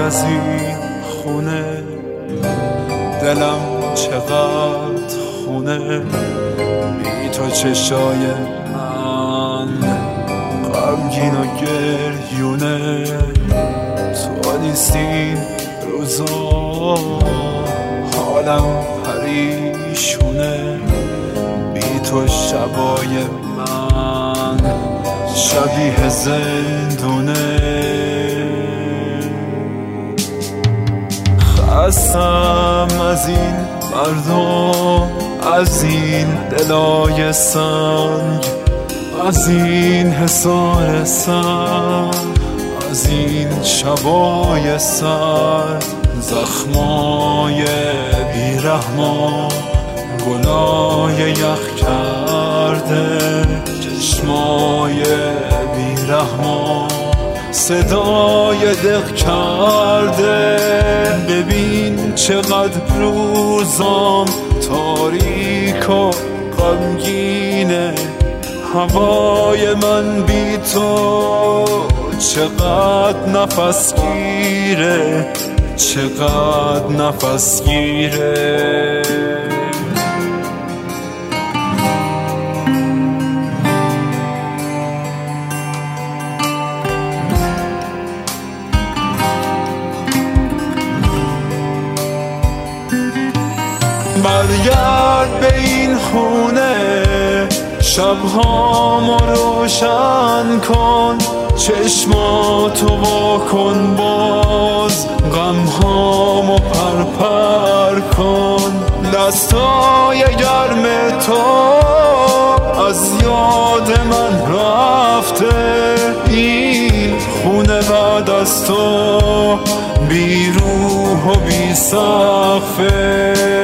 از این خونه، دلم چقدر خونه، بی تو چشای من غمگین و گریونه. تو نیستی این روزا حالم پریشونه، بی تو شبای من شبیه زندونه. خستم از این مردم، از این دلای سنگ، از این حصار سنگ، از این شبای سرد، زخمای بیرحما گناه یخ کرده، چشمای بیرحما صدای دق کرده. ببین چقدر روزام تاریک و غمگینه، هوای من بی تو چقدر نفس گیره، چقدر نفس گیره. برگرد به این خونه، شبهامو روشن کن، چشماتو وا کن باز، غمهامو پرپر کن. دستای گرم تو از یاد من رفته، این خونه بعد از تو بی روح و بی سقفه.